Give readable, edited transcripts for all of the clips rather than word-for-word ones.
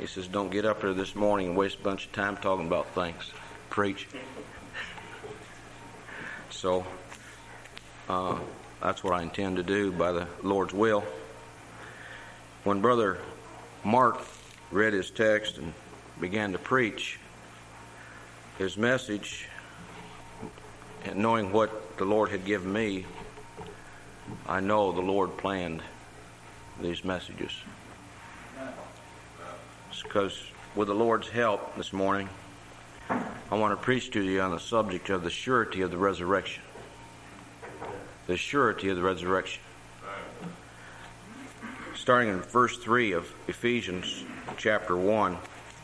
He says, don't get up here this morning and waste a bunch of time talking about things. Preach. So, that's what I intend to do by the Lord's will. When Brother Mark read his text and began to preach his message, and knowing what the Lord had given me, I know the Lord planned these messages. It's because with the Lord's help this morning, I want to preach to you on the subject of the surety of the resurrection. The surety of the resurrection. Starting in verse 3 of Ephesians chapter 1,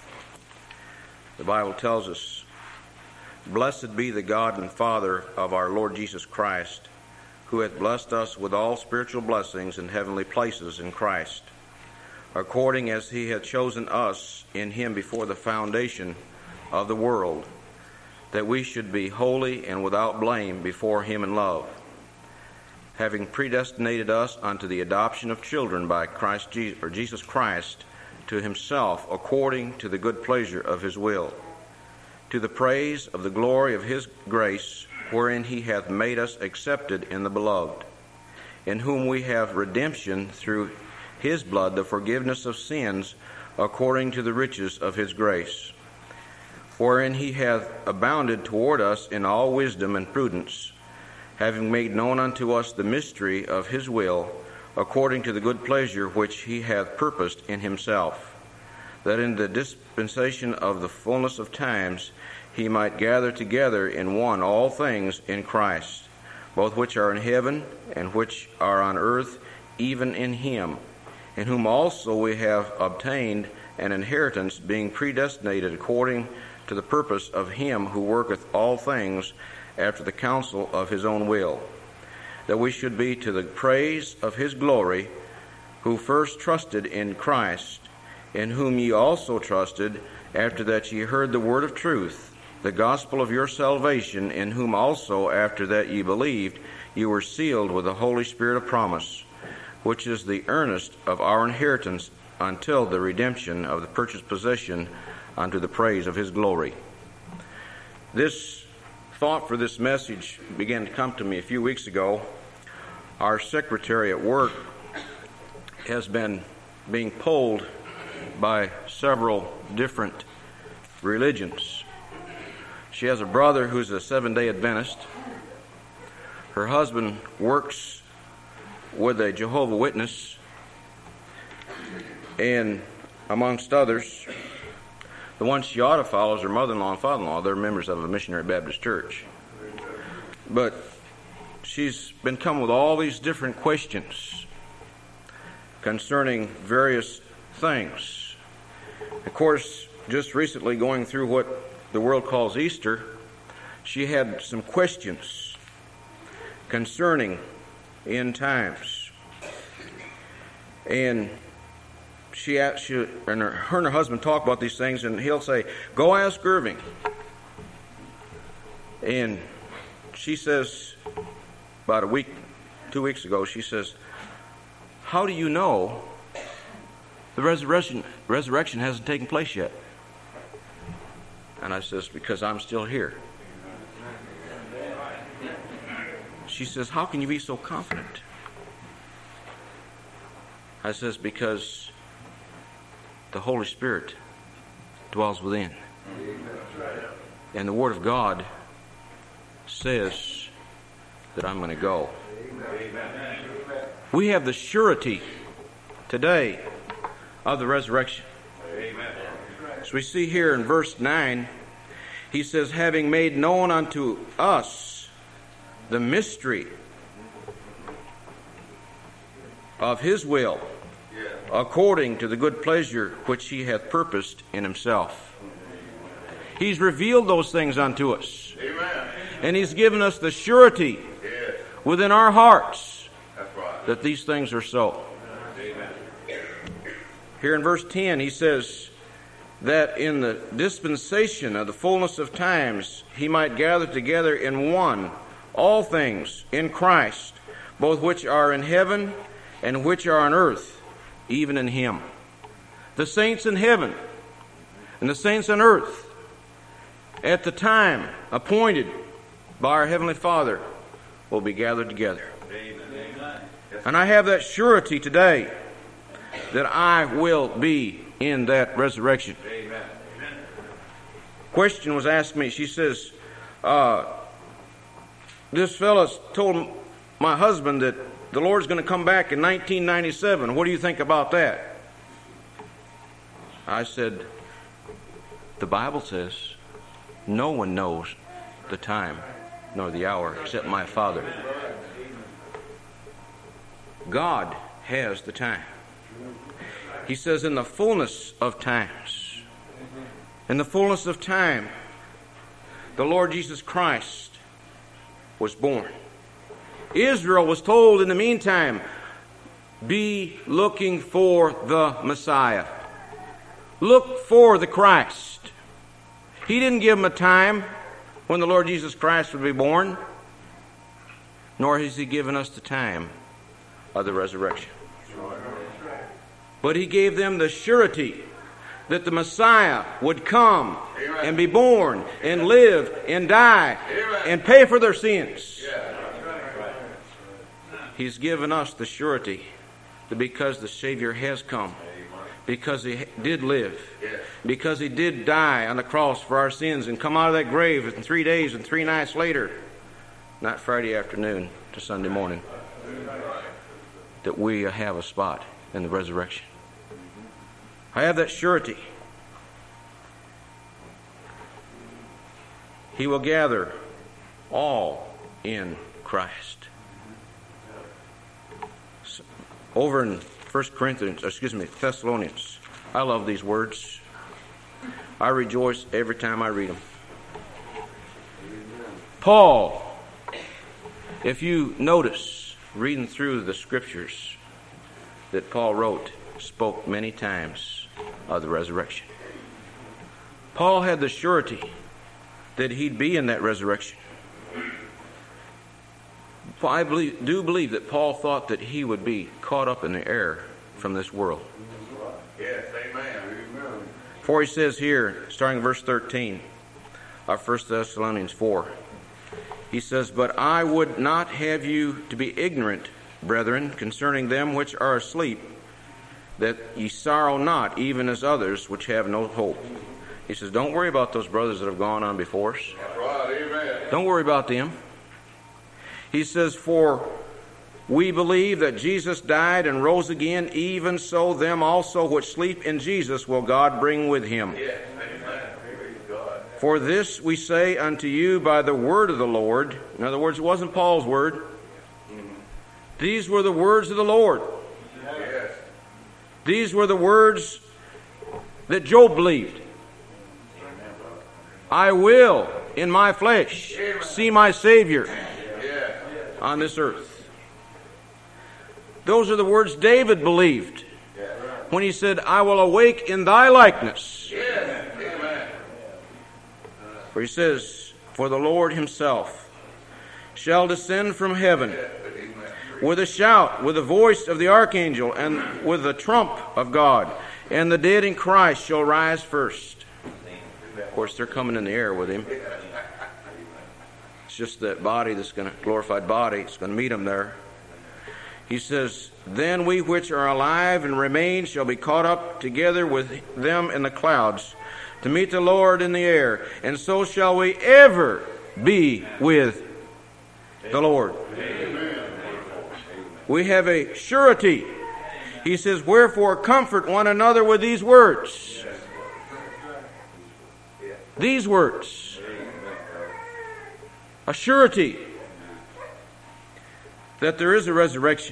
the Bible tells us, "Blessed be the God and Father of our Lord Jesus Christ, who hath blessed us with all spiritual blessings in heavenly places in Christ, according as he hath chosen us in him before the foundation of the world, that we should be holy and without blame before him in love, having predestinated us unto the adoption of children by Jesus Christ to himself, according to the good pleasure of his will, to the praise of the glory of his grace, wherein he hath made us accepted in the beloved, in whom we have redemption through his blood, the forgiveness of sins, according to the riches of his grace, wherein he hath abounded toward us in all wisdom and prudence, having made known unto us the mystery of his will, according to the good pleasure which he hath purposed in himself, that in the dispensation of the fullness of times he might gather together in one all things in Christ, both which are in heaven and which are on earth, even in him, in whom also we have obtained an inheritance, being predestinated according to the purpose of him who worketh all things after the counsel of his own will, that we should be to the praise of his glory, who first trusted in Christ, in whom ye also trusted, after that ye heard the word of truth, the gospel of your salvation, in whom also after that ye believed, ye were sealed with the Holy Spirit of promise, which is the earnest of our inheritance until the redemption of the purchased possession unto the praise of his glory." This thought for this message began to come to me a few weeks ago. Our secretary at work has been being polled by several different religions. She has a brother who's a Seventh-day Adventist. Her husband works with a Jehovah's Witness, and amongst others, the one she ought to follow is her mother-in-law and father-in-law. They're members of a missionary Baptist church. But she's been coming with all these different questions concerning various things. Of course, just recently going through what the world calls Easter, she had some questions concerning end times. And her and her husband talk about these things, and he'll say, "Go ask Irving." And she says, about 2 weeks ago, she says, "How do you know the resurrection hasn't taken place yet?" And I says, "Because I'm still here." She says, "How can you be so confident?" I says, "Because the Holy Spirit dwells within. And the Word of God says that I'm going to go." We have the surety today of the resurrection. So we see here in verse 9, he says, "Having made known unto us the mystery of his will, according to the good pleasure which he hath purposed in himself." He's revealed those things unto us. Amen. And he's given us the surety within our hearts that these things are so. Amen. Here in verse 10, he says that in the dispensation of the fullness of times, he might gather together in one all things in Christ, both which are in heaven and which are on earth, even in him. The saints in heaven and the saints on earth at the time appointed by our Heavenly Father will be gathered together. Amen. And I have that surety today that I will be in that resurrection. Amen. Question was asked me. She says, this fella told my husband that the Lord's going to come back in 1997. What do you think about that? I said, the Bible says no one knows the time nor the hour except my Father. God has the time. He says, in the fullness of times, in the fullness of time, the Lord Jesus Christ was born. Israel was told in the meantime, be looking for the Messiah. Look for the Christ. He didn't give them a time when the Lord Jesus Christ would be born, nor has He given us the time of the resurrection. But He gave them the surety that the Messiah would come and be born and live and die and pay for their sins. He's given us the surety that because the Savior has come, because He did live, because He did die on the cross for our sins and come out of that grave in 3 days and 3 nights later, not Friday afternoon to Sunday morning, that we have a spot in the resurrection. I have that surety. He will gather all in Christ. Over in Thessalonians. I love these words. I rejoice every time I read them. Paul, if you notice, reading through the scriptures that Paul wrote, spoke many times of the resurrection. Paul had the surety that he'd be in that resurrection. I do believe that Paul thought that he would be caught up in the air from this world. Yes, amen. For he says here, starting verse 13 of 1 Thessalonians 4, he says, but I would not have you to be ignorant, brethren, concerning them which are asleep, that ye sorrow not, even as others which have no hope. He says, don't worry about those brothers that have gone on before us. That's right, amen. Don't worry about them. He says, for we believe that Jesus died and rose again, even so them also which sleep in Jesus will God bring with Him. Yes, amen. God. For this we say unto you by the word of the Lord. In other words, it wasn't Paul's word. Mm-hmm. These were the words of the Lord. Yes. These were the words that Job believed. I will, in my flesh, see my Savior on this earth. Those are the words David believed when he said, I will awake in thy likeness. For he says, for the Lord Himself shall descend from heaven with a shout, with the voice of the archangel, and with the trump of God, and the dead in Christ shall rise first. Of course, they're coming in the air with Him. It's just that body that's going to, glorified body, it's going to meet Him there. He says, then we which are alive and remain shall be caught up together with them in the clouds to meet the Lord in the air, and so shall we ever be with the Lord. Amen. We have a surety. He says, wherefore comfort one another with these words. These words. A surety that there is a resurrection.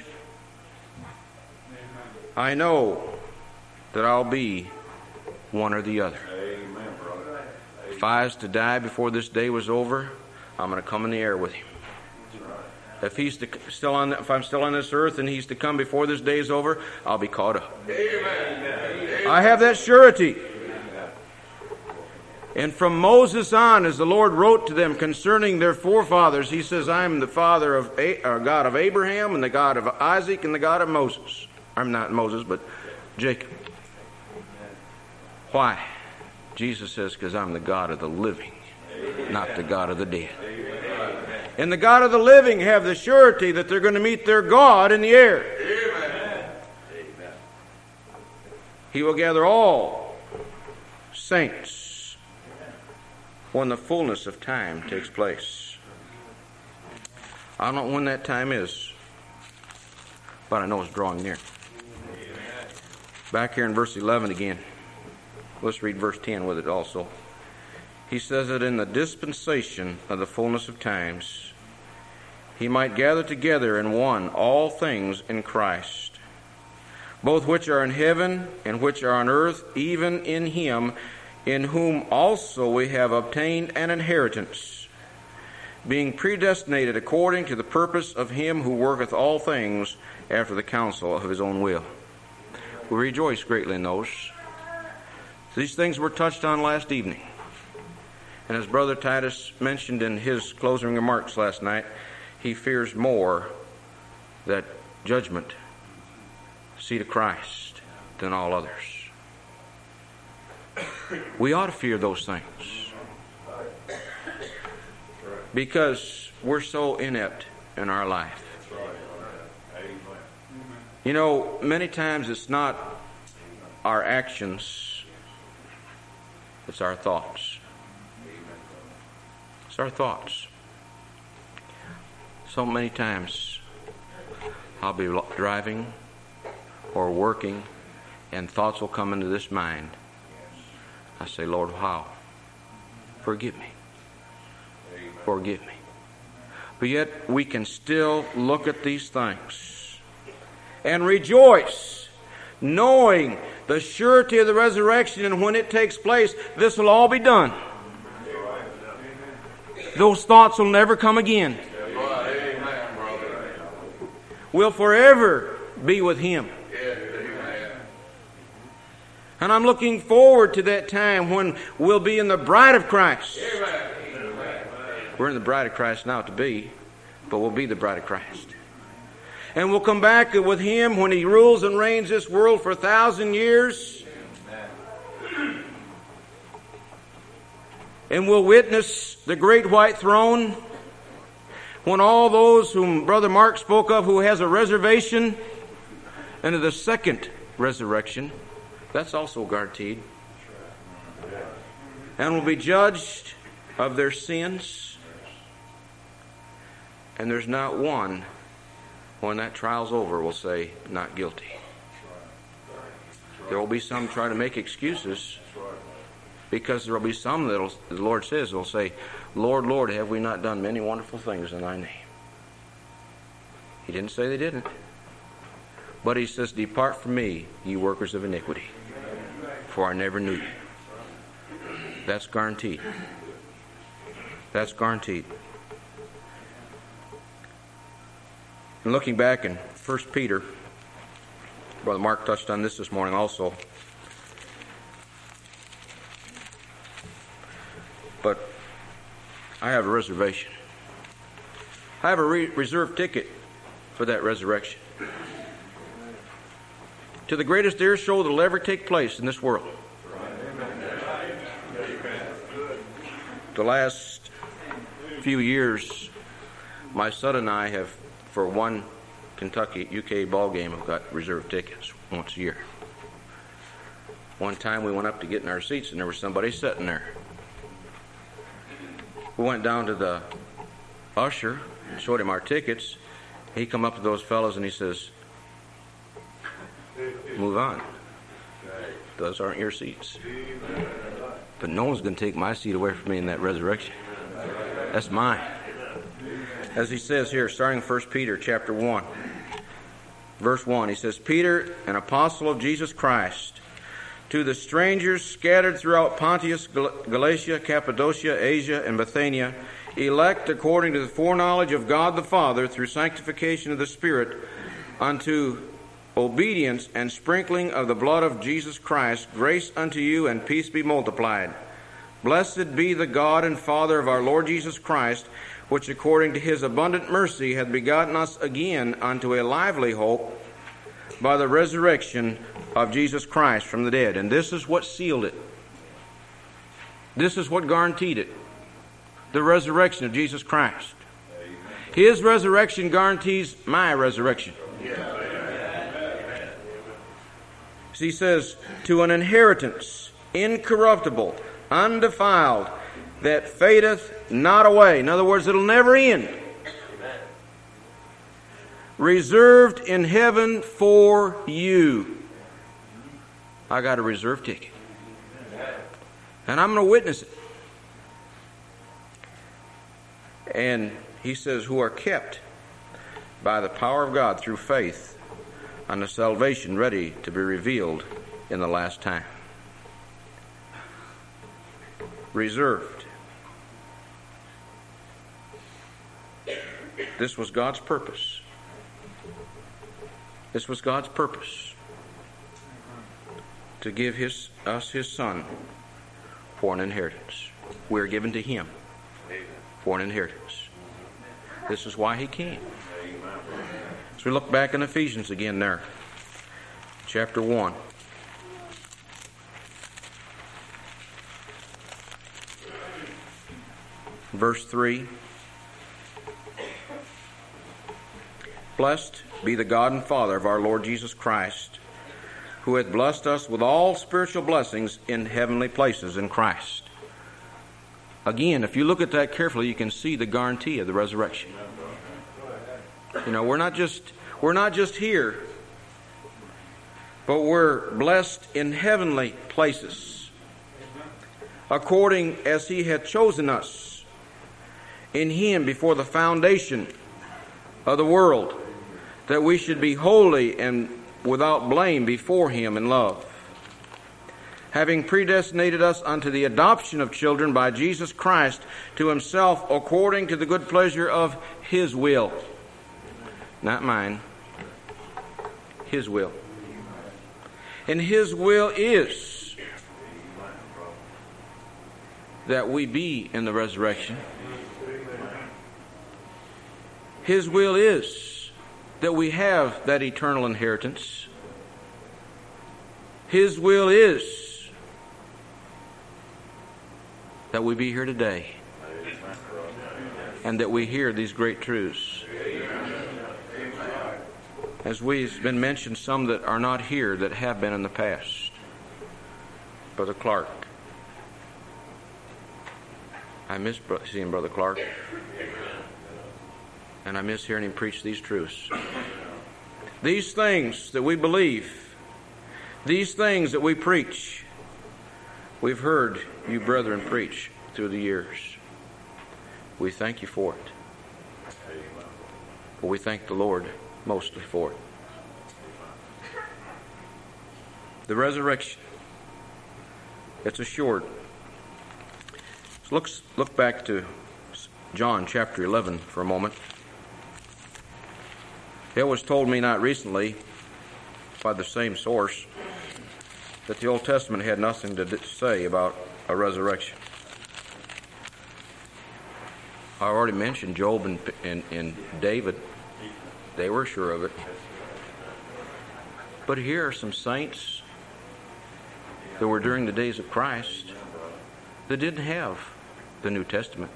I know that I'll be one or the other. If I was to die before this day was over, I'm going to come in the air with Him. If I'm still on this earth and He's to come before this day is over, I'll be caught up. Amen. I have that surety. And from Moses on, as the Lord wrote to them concerning their forefathers, He says, I am the Father of God of Abraham and the God of Isaac and the God of Moses. I'm not Moses, but Jacob. Why? Jesus says, because I'm the God of the living, not the God of the dead. And the God of the living have the surety that they're going to meet their God in the air. He will gather all saints when the fullness of time takes place. I don't know when that time is, but I know it's drawing near. Back here in verse 11 again. Let's read verse 10 with it also. He says that in the dispensation of the fullness of times, he might gather together in one all things in Christ, both which are in heaven and which are on earth, even in him, in whom also we have obtained an inheritance, being predestinated according to the purpose of him who worketh all things after the counsel of his own will. We rejoice greatly in those. These things were touched on last evening. And as Brother Titus mentioned in his closing remarks last night, he fears more that judgment, seat of Christ, than all others. We ought to fear those things because we're so inept in our life. You know, many times it's not our actions, it's our thoughts. It's our thoughts. So many times I'll be driving or working and thoughts will come into this mind. I say, Lord, how? Forgive me. Forgive me. But yet we can still look at these things and rejoice, knowing the surety of the resurrection, and when it takes place, this will all be done. Those thoughts will never come again. We'll forever be with him. And I'm looking forward to that time when we'll be in the bride of Christ. We're in the bride of Christ now to be, but we'll be the bride of Christ. And we'll come back with him when he rules and reigns this world for 1,000 years. And we'll witness the great white throne when all those whom Brother Mark spoke of, who has a reservation into the second resurrection, that's also guaranteed, and will be judged of their sins. And there's not one, when that trial's over, will say, not guilty. There will be some try to make excuses, because there will be some that the Lord says will say, Lord, Lord, have we not done many wonderful things in thy name? He didn't say they didn't. But he says, depart from me, ye workers of iniquity, for I never knew you. That's guaranteed. That's guaranteed. And looking back in 1 Peter, Brother Mark touched on this morning also. But I have a reservation. I have a reserved ticket for that resurrection. To the greatest air show that will ever take place in this world. The last few years, my son and I have, for one Kentucky UK ball game, have got reserved tickets once a year. One time we went up to get in our seats and there was somebody sitting there. We went down to the usher and showed him our tickets. He come up to those fellows and he says, move on. Those aren't your seats. But no one's going to take my seat away from me in that resurrection. That's mine. As he says here, starting 1 Peter chapter 1, verse 1, he says, Peter, an apostle of Jesus Christ, to the strangers scattered throughout Pontus, Galatia, Cappadocia, Asia, and Bithynia, elect according to the foreknowledge of God the Father through sanctification of the Spirit unto obedience and sprinkling of the blood of Jesus Christ, grace unto you and peace be multiplied. Blessed be the God and Father of our Lord Jesus Christ, which according to his abundant mercy hath begotten us again unto a lively hope by the resurrection of Jesus Christ from the dead. And this is what sealed it. This is what guaranteed it. The resurrection of Jesus Christ. His resurrection guarantees my resurrection. He says, to an inheritance, incorruptible, undefiled, that fadeth not away. In other words, it'll never end. Reserved in heaven for you. I got a reserved ticket. And I'm going to witness it. And he says, who are kept by the power of God through faith unto salvation ready to be revealed in the last time. Reserved. This was God's purpose. This was God's purpose. To give us His Son for an inheritance. We are given to Him for an inheritance. This is why He came. So we look back in Ephesians again there. Chapter 1. Verse 3. Blessed be the God and Father of our Lord Jesus Christ, who hath blessed us with all spiritual blessings in heavenly places in Christ. Again, if you look at that carefully, you can see the guarantee of the resurrection. You know, we're not just here, but we're blessed in heavenly places, according as He hath chosen us in Him before the foundation of the world, that we should be holy and without blame before Him in love, having predestinated us unto the adoption of children by Jesus Christ to Himself, according to the good pleasure of His will. Not mine. His will. And His will is that we be in the resurrection. His will is that we have that eternal inheritance. His will is that we be here today and that we hear these great truths. As we've been mentioned, some that are not here that have been in the past. Brother Clark. I miss seeing Brother Clark. And I miss hearing him preach these truths. These things that we believe, these things that we preach, we've heard you brethren preach through the years. We thank you for it. But we thank the Lord mostly for it. The resurrection. It's assured. So look back to John chapter 11 for a moment. It was told me not recently by the same source that the Old Testament had nothing to say about a resurrection. I already mentioned Job and David. They were sure of it. But here are some saints that were during the days of Christ that didn't have the New Testament.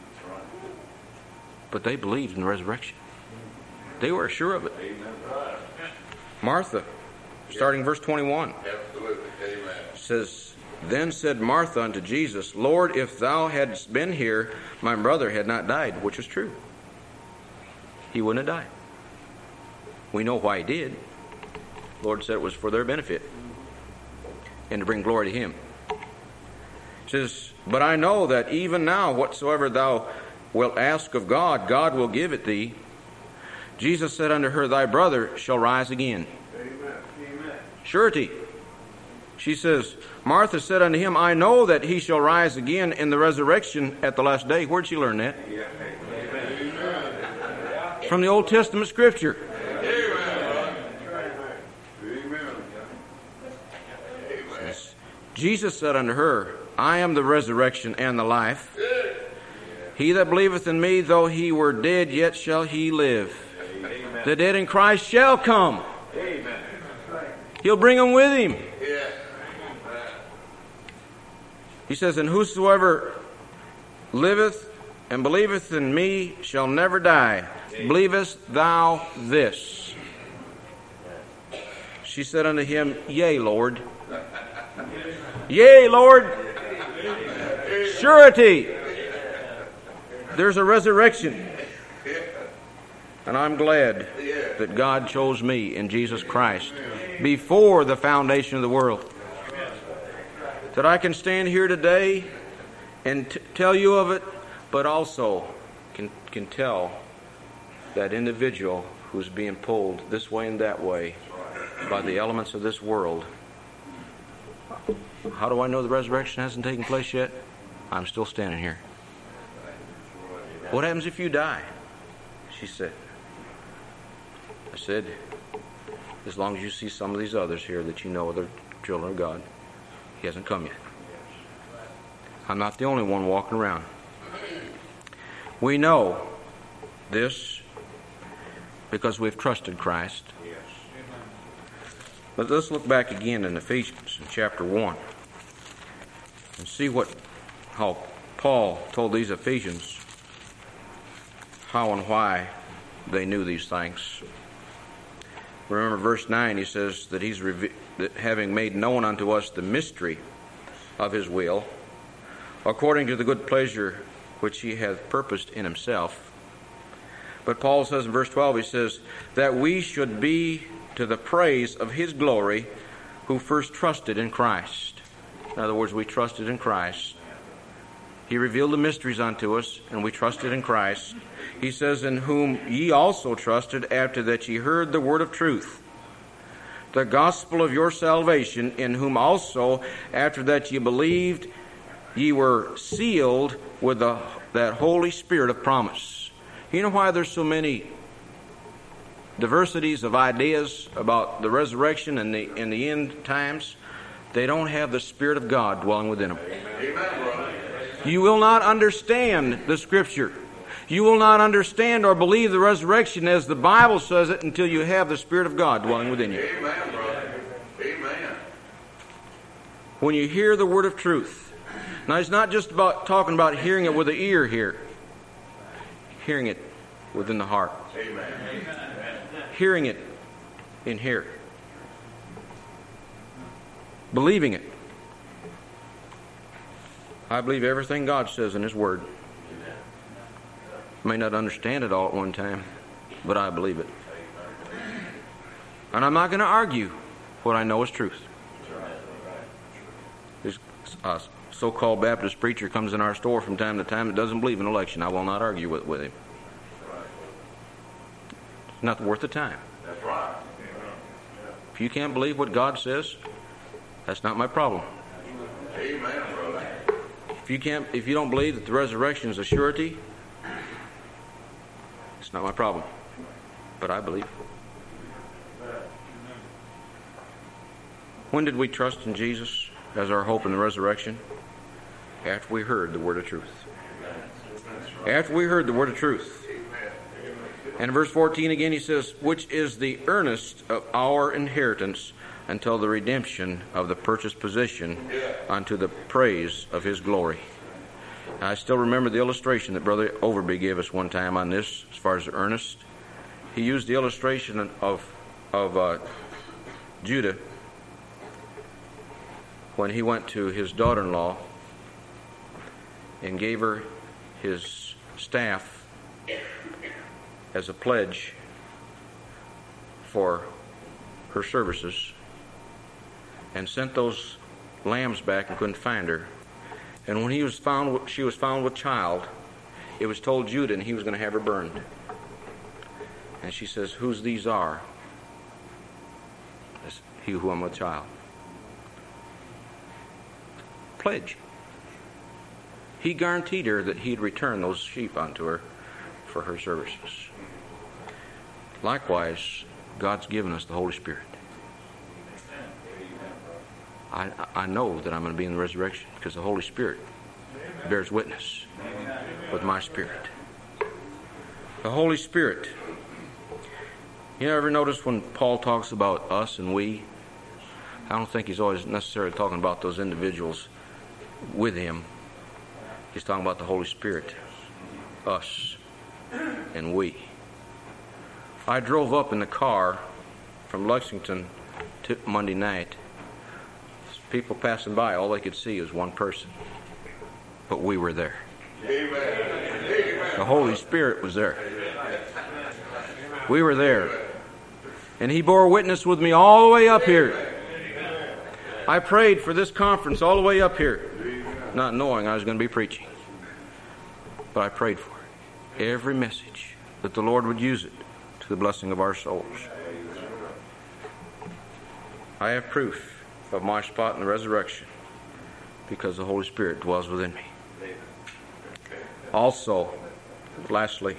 But they believed in the resurrection. They were sure of it. Martha, starting verse 21, says, Then said Martha unto Jesus, Lord, if thou hadst been here, my brother had not died, which is true. He wouldn't have died. We know why he did. The Lord said it was for their benefit and to bring glory to Him. He says, But I know that even now whatsoever thou wilt ask of God, God will give it thee. Jesus said unto her, Thy brother shall rise again. Amen. Surety. She says, Martha said unto Him, I know that He shall rise again in the resurrection at the last day. Where'd she learn that? Amen. From the Old Testament Scripture. Amen. Jesus said unto her, I am the resurrection and the life. He that believeth in me, though he were dead, yet shall he live. Amen. The dead in Christ shall come. Amen. He'll bring them with Him. He says, and whosoever liveth and believeth in me shall never die. Believest thou this? She said unto him, Yea, Lord. Yea, Lord. Surety. There's a resurrection. And I'm glad that God chose me in Jesus Christ before the foundation of the world. That I can stand here today and tell you of it, but also can tell that individual who's being pulled this way and that way by the elements of this world. How do I know the resurrection hasn't taken place yet? I'm still standing here. What happens if you die? She said. I said, as long as you see some of these others here that you know are the children of God, He hasn't come yet. I'm not the only one walking around. We know this because we've trusted Christ. But let's look back again in Ephesians in chapter 1 and see how Paul told these Ephesians how and why they knew these things. Remember verse 9, he says that that having made known unto us the mystery of His will, according to the good pleasure which He hath purposed in Himself. But Paul says in verse 12, he says, that we should be to the praise of His glory, who first trusted in Christ. In other words, we trusted in Christ. He revealed the mysteries unto us, and we trusted in Christ. He says, in whom ye also trusted, after that ye heard the word of truth, the gospel of your salvation, in whom also, after that ye believed, ye were sealed with that Holy Spirit of promise. You know why there's so many diversities of ideas about the resurrection and the end times? They don't have the Spirit of God dwelling within them. Amen, brother. You will not understand the Scripture. You will not understand or believe the resurrection as the Bible says it until you have the Spirit of God dwelling within you. Amen, brother. Amen. When you hear the word of truth. Now, it's not just about talking about hearing it with the ear here. Hearing it within the heart. Amen. Hearing it in here. Believing it. I believe everything God says in His Word. I may not understand it all at one time, but I believe it. And I'm not going to argue what I know is truth. This so-called Baptist preacher comes in our store from time to time that doesn't believe in election. I will not argue with him. It's not worth the time. That's right. If you can't believe what God says, that's not my problem. Amen, brother. If you don't believe that the resurrection is a surety, it's not my problem. But I believe. When did we trust in Jesus as our hope in the resurrection? After we heard the word of truth. After we heard the word of truth. And in verse 14 again he says, which is the earnest of our inheritance until the redemption of the purchased possession unto the praise of His glory. I still remember the illustration that Brother Overby gave us one time on this as far as the earnest. He used the illustration of Judah when he went to his daughter-in-law and gave her his staff as a pledge for her services, and sent those lambs back and couldn't find her. And when she was found with child, it was told Judah, and he was going to have her burned. And she says, whose these are? That's he who I'm with child. Pledge. He guaranteed her that he'd return those sheep unto her for her services. Likewise, God's given us the Holy Spirit. I know that I'm going to be in the resurrection because the Holy Spirit bears witness with my spirit. The Holy Spirit. You ever notice when Paul talks about us and we, I don't think he's always necessarily talking about those individuals with him. He's talking about the Holy Spirit, us, and we. I drove up in the car from Lexington to Monday night. People passing by, all they could see was one person. But we were there. Amen. The Holy Spirit was there. We were there. And He bore witness with me all the way up here. I prayed for this conference all the way up here, not knowing I was going to be preaching. But I prayed for it. Every message, that the Lord would use it to the blessing of our souls. I have proof of my spot in the resurrection because the Holy Spirit dwells within me. Also, lastly,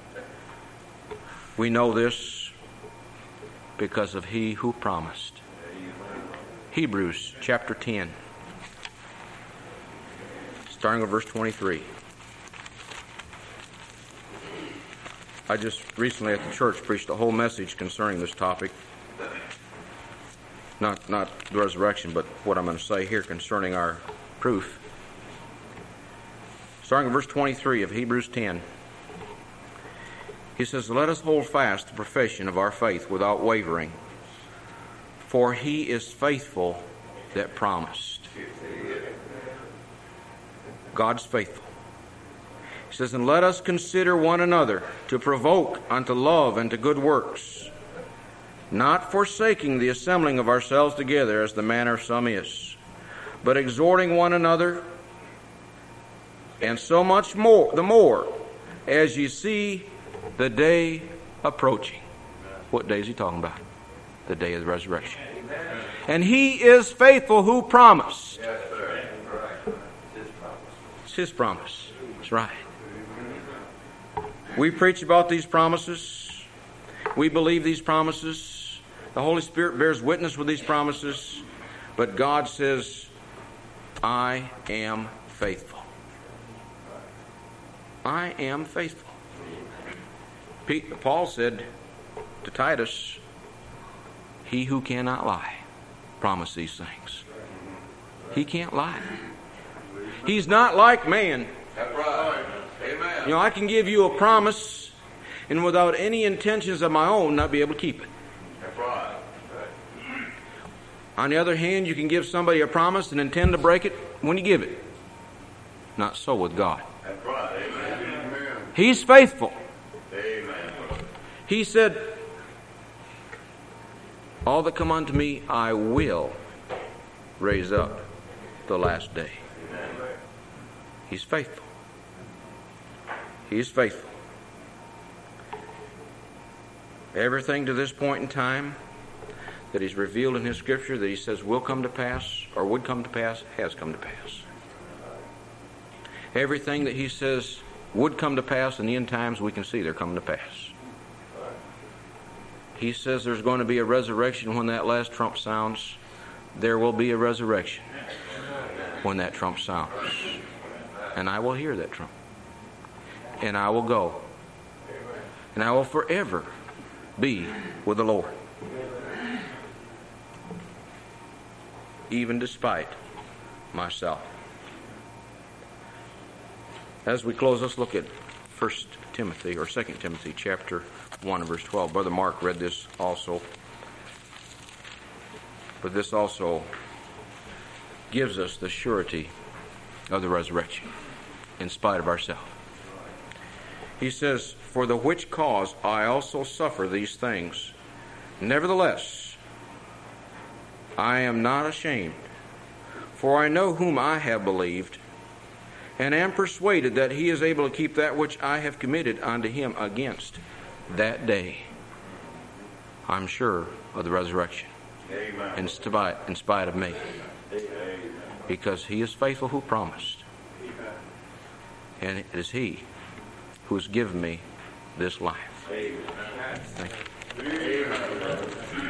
we know this because of He who promised. Hebrews chapter 10, starting with verse 23. I just recently at the church preached a whole message concerning this topic. Not the resurrection, but what I'm going to say here concerning our proof. Starting with verse 23 of Hebrews 10. He says, "Let us hold fast the profession of our faith without wavering, for He is faithful that promised." God's faithful. He says, "And let us consider one another to provoke unto love and to good works, not forsaking the assembling of ourselves together as the manner of some is, but exhorting one another, and so much more, the more, as ye see the day approaching." What day is he talking about? The day of the resurrection. "And He is faithful who promised." Yes, sir. It's His promise. That's right. We preach about these promises. We believe these promises. The Holy Spirit bears witness with these promises. But God says, "I am faithful." I am faithful. Paul said to Titus, "He who cannot lie promised these things." He can't lie. He's not like man. That's right. Amen. You know, I can give you a promise and without any intentions of my own not be able to keep it. That's right. On the other hand, you can give somebody a promise and intend to break it when you give it. Not so with God. That's right. Amen. He's faithful. Amen. He said, "All that come unto me I will raise up the last day." He's faithful. He is faithful. Everything to this point in time that He's revealed in His Scripture that He says will come to pass or would come to pass has come to pass. Everything that He says would come to pass in the end times, we can see they're coming to pass. He says there's going to be a resurrection when that last trump sounds. There will be a resurrection when that trump sounds. And I will hear that trump. And I will go. And I will forever be with the Lord. Even despite myself. As we close, let's look at 1 Timothy or 2 Timothy chapter 1 and verse 12. Brother Mark read this also. But this also gives us the surety of the resurrection in spite of ourselves. He says, "For the which cause I also suffer these things. Nevertheless, I am not ashamed, for I know whom I have believed, and am persuaded that He is able to keep that which I have committed unto Him against that day." I'm sure of the resurrection. Amen. In spite of me. Because He is faithful who promised. And it is He who has given me this life. Thank you.